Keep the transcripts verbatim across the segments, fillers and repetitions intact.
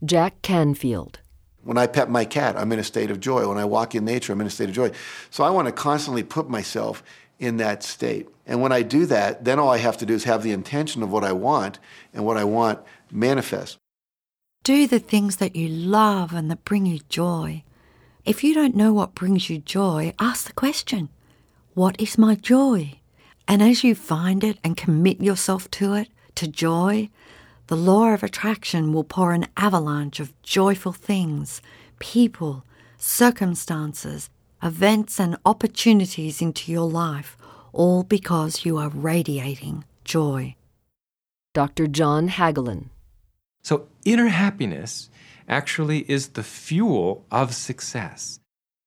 Jack Canfield. When I pet my cat, I'm in a state of joy. When I walk in nature, I'm in a state of joy. So I want to constantly put myself in that state. And when I do that, then all I have to do is have the intention of what I want, and what I want manifests. Do the things that you love and that bring you joy. If you don't know what brings you joy, ask the question, what is my joy? And as you find it and commit yourself to it, to joy, the law of attraction will pour an avalanche of joyful things, people, circumstances, events and opportunities into your life, all because you are radiating joy. Doctor John Hagelin. So inner happiness actually is the fuel of success.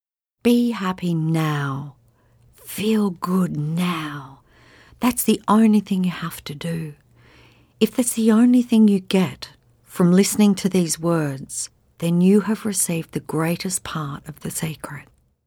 Be happy now. Feel good now. That's the only thing you have to do. If that's the only thing you get from listening to these words, then you have received the greatest part of the secret.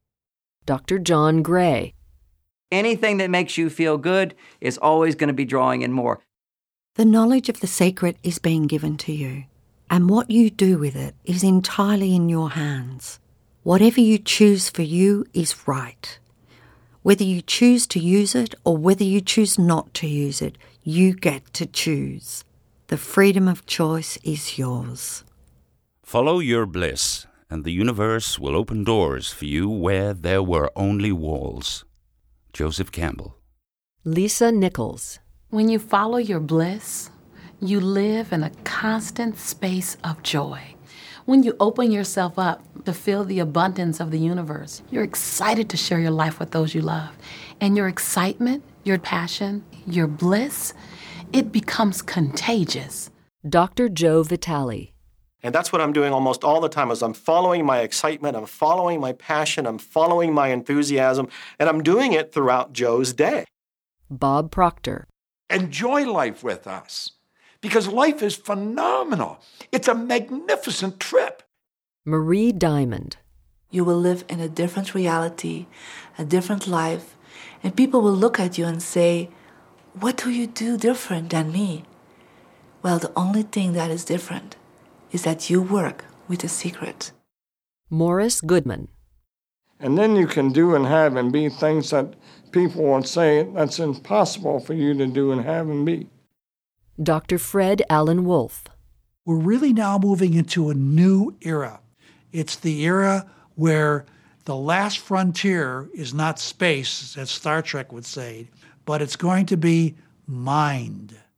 Doctor John Gray. Anything that makes you feel good is always going to be drawing in more. The knowledge of the secret is being given to you, and what you do with it is entirely in your hands. Whatever you choose for you is right. Whether you choose to use it or whether you choose not to use it, you get to choose. The freedom of choice is yours. Follow your bliss, and the universe will open doors for you where there were only walls. Joseph Campbell. Lisa Nichols. When you follow your bliss, you live in a constant space of joy. When you open yourself up to feel the abundance of the universe, you're excited to share your life with those you love. And your excitement, your passion, your bliss, it becomes contagious. Doctor Joe Vitale. And that's what I'm doing almost all the time is I'm following my excitement, I'm following my passion, I'm following my enthusiasm, and I'm doing it throughout Joe's day. Bob Proctor. Enjoy life with us, because life is phenomenal. It's a magnificent trip. Marie Diamond. You will live in a different reality, a different life, and people will look at you and say, what do you do different than me? Well, the only thing that is different is that you work with the secret. Morris Goodman. And then you can do and have and be things that people won't say that's impossible for you to do and have and be. Doctor Fred Allen Wolf. We're really now moving into a new era. It's the era where the last frontier is not space, as Star Trek would say, but it's going to be mind.